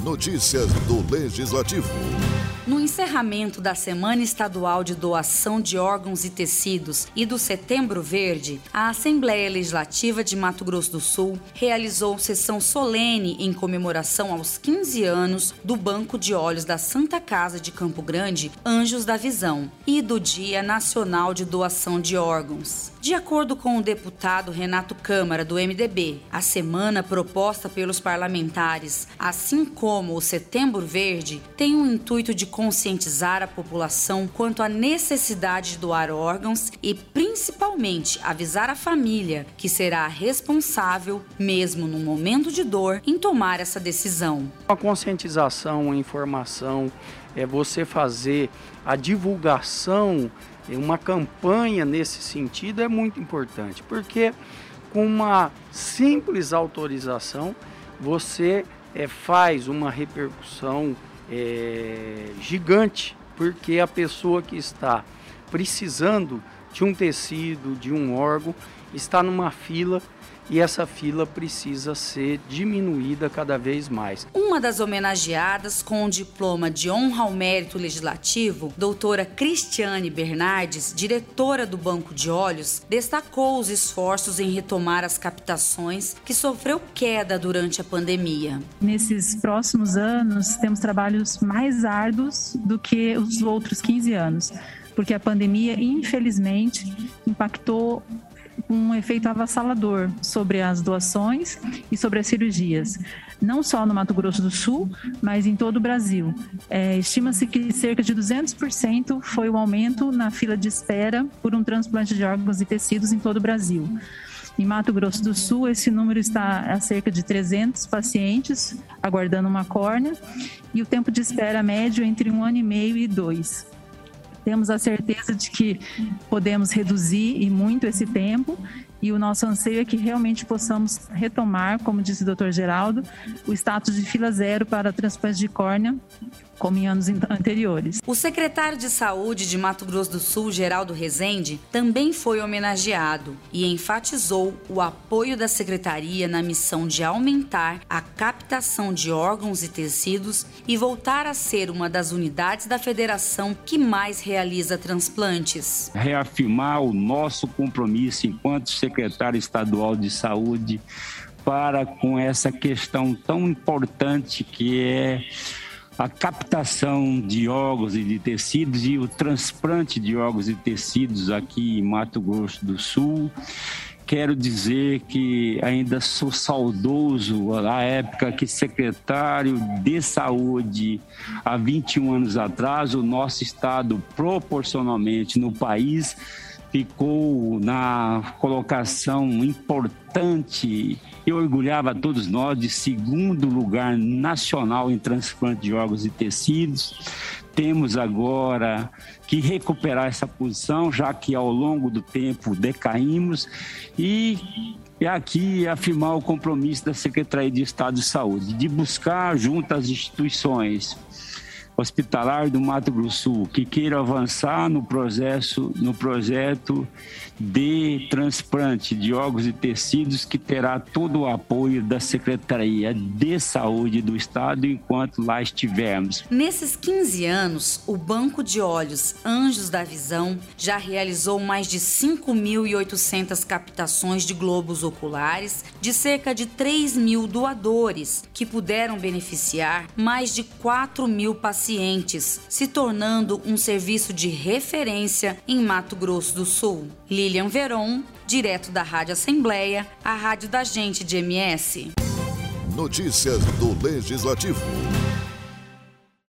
Notícias do Legislativo. No encerramento da Semana Estadual de Doação de Órgãos e Tecidos e do Setembro Verde, a Assembleia Legislativa de Mato Grosso do Sul realizou sessão solene em comemoração aos 15 anos do Banco de Olhos da Santa Casa de Campo Grande, Anjos da Visão, e do Dia Nacional de Doação de Órgãos. De acordo com o deputado Renato Câmara, do MDB, a semana proposta pelos parlamentares, assim como o Setembro Verde, tem o intuito de conscientizar a população quanto à necessidade de doar órgãos e, principalmente, avisar a família que será responsável, mesmo no momento de dor, em tomar essa decisão. A conscientização, a informação, você fazer a divulgação, uma campanha nesse sentido é muito importante, porque com uma simples autorização você faz uma repercussão gigante, porque a pessoa que está precisando de um tecido, de um órgão, está numa fila e essa fila precisa ser diminuída cada vez mais. Uma das homenageadas com o diploma de honra ao mérito legislativo, doutora Cristiane Bernardes, diretora do Banco de Olhos, destacou os esforços em retomar as captações que sofreu queda durante a pandemia. Nesses próximos anos, temos trabalhos mais árduos do que os outros 15 anos, porque a pandemia, infelizmente, impactou um efeito avassalador sobre as doações e sobre as cirurgias, não só no Mato Grosso do Sul, mas em todo o Brasil. Estima-se que cerca de 200% foi o aumento na fila de espera por um transplante de órgãos e tecidos em todo o Brasil. Em Mato Grosso do Sul, esse número está a cerca de 300 pacientes aguardando uma córnea e o tempo de espera médio entre 1 ano e meio e 2. Temos a certeza de que podemos reduzir e muito esse tempo e o nosso anseio é que realmente possamos retomar, como disse o Dr. Geraldo, o status de fila zero para transplante de córnea, como em anos anteriores. O secretário de Saúde de Mato Grosso do Sul, Geraldo Rezende, também foi homenageado e enfatizou o apoio da Secretaria na missão de aumentar a captação de órgãos e tecidos e voltar a ser uma das unidades da federação que mais realiza transplantes. Reafirmar o nosso compromisso enquanto secretário estadual de saúde para com essa questão tão importante que é a captação de órgãos e de tecidos e o transplante de órgãos e tecidos aqui em Mato Grosso do Sul. Quero dizer que ainda sou saudoso à época que secretário de saúde, há 21 anos atrás, o nosso estado proporcionalmente no país ficou na colocação importante e orgulhava a todos nós de 2º lugar nacional em transplante de órgãos e tecidos. Temos agora que recuperar essa posição, já que ao longo do tempo decaímos, e aqui afirmar o compromisso da Secretaria de Estado de Saúde, de buscar junto às instituições hospitalar do Mato Grosso do Sul que queira avançar no projeto de transplante de órgãos e tecidos, que terá todo o apoio da Secretaria de Saúde do Estado enquanto lá estivermos. Nesses 15 anos, o Banco de Olhos Anjos da Visão já realizou mais de 5.800 captações de globos oculares de cerca de 3.000 doadores, que puderam beneficiar mais de 4.000 pacientes, se tornando um serviço de referência em Mato Grosso do Sul. Lilian Veron, direto da Rádio Assembleia, a rádio da gente de MS. Notícias do Legislativo.